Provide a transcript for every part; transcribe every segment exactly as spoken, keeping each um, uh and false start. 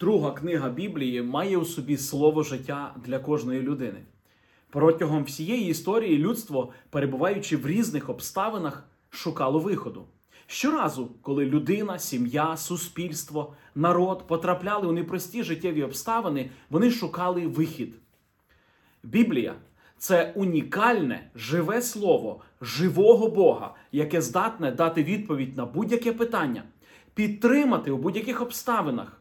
Друга книга Біблії має у собі слово життя для кожної людини. Протягом всієї історії людство, перебуваючи в різних обставинах, шукало виходу. Щоразу, коли людина, сім'я, суспільство, народ потрапляли у непрості життєві обставини, вони шукали вихід. Біблія – це унікальне, живе слово живого Бога, яке здатне дати відповідь на будь-яке питання, підтримати у будь-яких обставинах,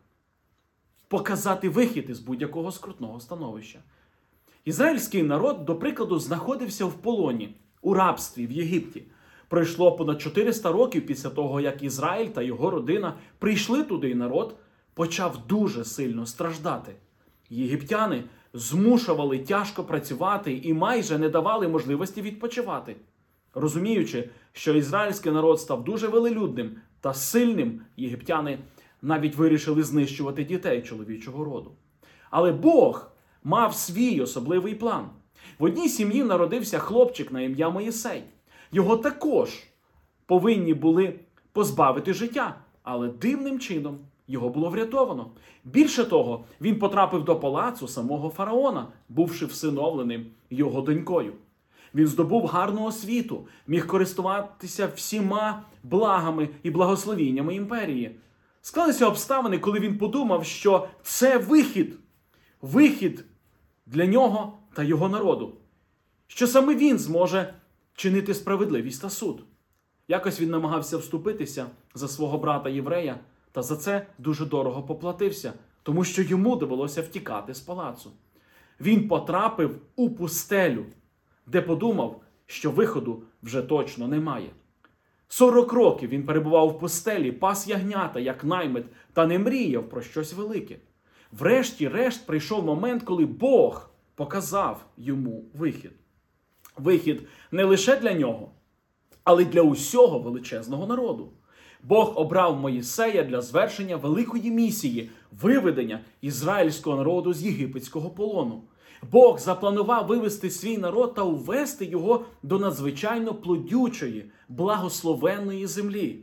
показати вихід із будь-якого скрутного становища. Ізраїльський народ, до прикладу, знаходився в полоні, у рабстві в Єгипті. Пройшло понад чотириста років після того, як Ізраїль та його родина прийшли туди, і народ почав дуже сильно страждати. Єгиптяни змушували тяжко працювати і майже не давали можливості відпочивати. Розуміючи, що ізраїльський народ став дуже велелюдним та сильним, єгиптяни навіть вирішили знищувати дітей чоловічого роду. Але Бог мав свій особливий план. В одній сім'ї народився хлопчик на ім'я Моїсей. Його також повинні були позбавити життя, але дивним чином його було врятовано. Більше того, він потрапив до палацу самого фараона, бувши всиновленим його донькою. Він здобув гарну освіту, міг користуватися всіма благами і благословіннями імперії. Склалися обставини, коли він подумав, що це вихід. Вихід для нього та його народу. Що саме він зможе чинити справедливість та суд. Якось він намагався вступитися за свого брата-єврея, та за це дуже дорого поплатився, тому що йому довелося втікати з палацу. Він потрапив у пустелю, де подумав, що виходу вже точно немає. Сорок років він перебував в пустелі, пас ягнята, як наймит, та не мріяв про щось велике. Врешті-решт прийшов момент, коли Бог показав йому вихід. Вихід не лише для нього, але й для усього величезного народу. Бог обрав Моїсея для звершення великої місії – виведення ізраїльського народу з єгипетського полону. Бог запланував вивести свій народ та увести його до надзвичайно плодючої, благословенної землі.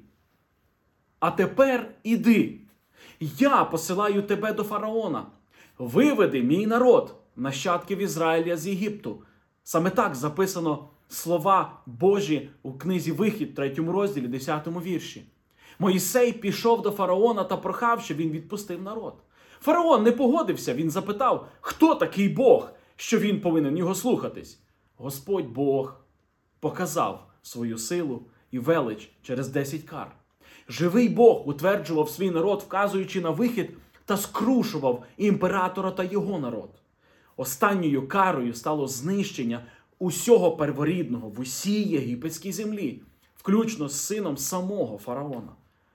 А тепер іди. Я посилаю тебе до фараона. Виведи мій народ, нащадків Ізраїля з Єгипту. Саме так записано слова Божі у книзі Вихід, третьому розділі, десятому вірші. Моїсей пішов до фараона та прохав, щоб він відпустив народ. Фараон не погодився, він запитав, хто такий Бог, що він повинен його слухатись. Господь Бог показав свою силу і велич через десять кар. Живий Бог утверджував свій народ, вказуючи на вихід, та скрушував імператора та його народ. Останньою карою стало знищення усього перворідного в усій єгипетській землі, включно з сином самого фараона.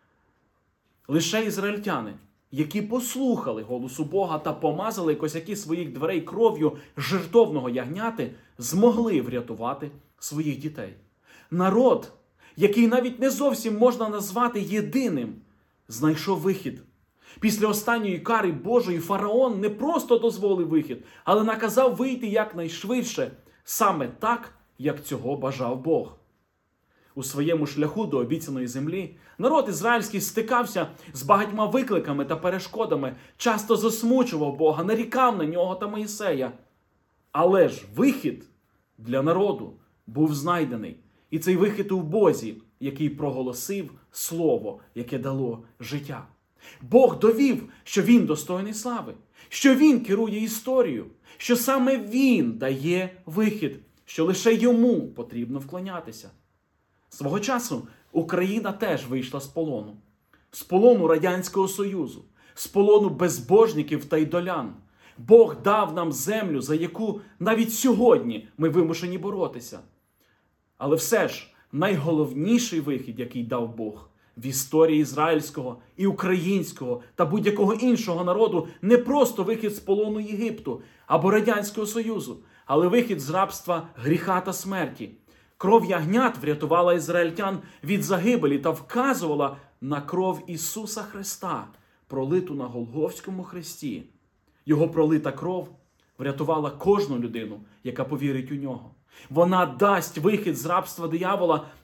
Лише ізраїльтяни, які послухали голосу Бога та помазали косяки своїх дверей кров'ю жертовного ягняти, змогли врятувати своїх дітей. Народ, який навіть не зовсім можна назвати єдиним, знайшов вихід. Після останньої кари Божої фараон не просто дозволив вихід, але наказав вийти якнайшвидше, саме так, як цього бажав Бог. У своєму шляху до обіцяної землі народ ізраїльський стикався з багатьма викликами та перешкодами, часто засмучував Бога, нарікав на нього та Моїсея. Але ж вихід для народу був знайдений. І цей вихід у Бозі, який проголосив слово, яке дало життя. Бог довів, що Він достойний слави, що Він керує історією, що саме Він дає вихід, що лише Йому потрібно вклонятися. Свого часу Україна теж вийшла з полону. З полону Радянського Союзу, з полону безбожників та ідолян. Бог дав нам землю, за яку навіть сьогодні ми вимушені боротися. Але все ж найголовніший вихід, який дав Бог в історії ізраїльського і українського та будь-якого іншого народу, не просто вихід з полону Єгипту або Радянського Союзу, але вихід з рабства гріха та смерті. Кров ягнят врятувала ізраїльтян від загибелі та вказувала на кров Ісуса Христа, пролиту на Голгофському хресті. Його пролита кров врятувала кожну людину, яка повірить у нього. Вона дасть вихід з рабства диявола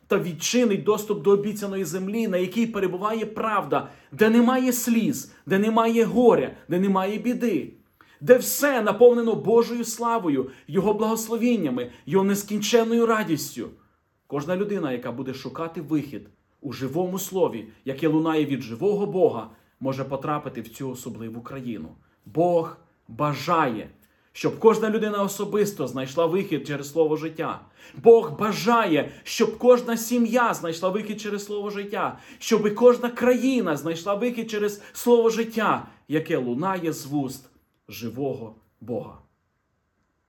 та відчинить доступ до обіцяної землі, на якій перебуває правда, де немає сліз, де немає горя, де немає біди, де все наповнено Божою славою, Його благословіннями, Його нескінченною радістю. Кожна людина, яка буде шукати вихід у живому слові, яке лунає від живого Бога, може потрапити в цю особливу країну. Бог бажає, щоб кожна людина особисто знайшла вихід через слово життя. Бог бажає, щоб кожна сім'я знайшла вихід через слово життя, щоб кожна країна знайшла вихід через слово життя, яке лунає з вуст живого Бога.